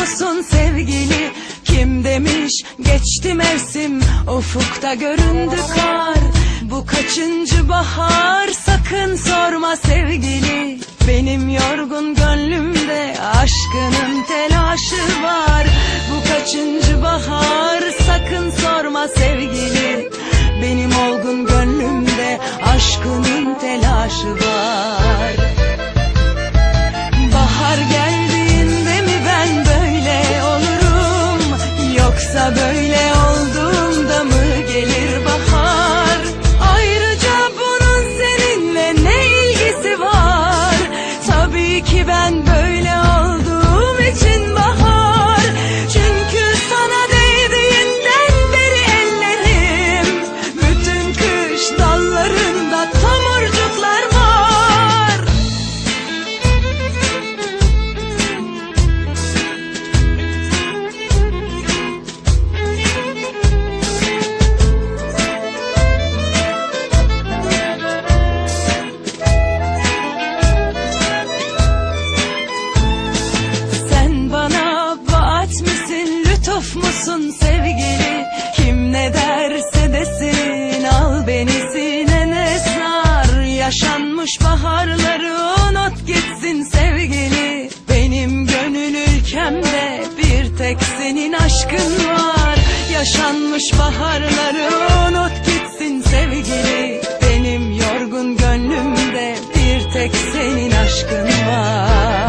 musun sevgili? Kim demiş geçti mevsim, ufukta göründü kar. Bu kaçıncı bahar, sakın sorma sevgili. Benim yorgun gönlümde aşkının telaşı var. Bu kaçıncı bahar, sakın sorma sevgili. Benim olgun gönlümde aşkının telaşı var. Bahar geldiğinde mi ben böyle olurum, yoksa böyle olduğumda mı gelir bahar? Ayrıca bunun seninle ne ilgisi var? Tabii ki ben böyle olduğum için bahar. Çünkü sana değdiğinden beri ellerim, bütün kış dallarında tomurcuklar var. Sen bana vaat misin, lütuf musun sevgili? Kim ne derse desin, al beni sinene sar. Yaşanmış baharları unut gitsin sevgili. Benim gönül ülkemde bir tek senin aşkın var. Yaşanmış baharları unut gitsin sevgili. Benim yorgun gönlümde bir tek senin aşkın var.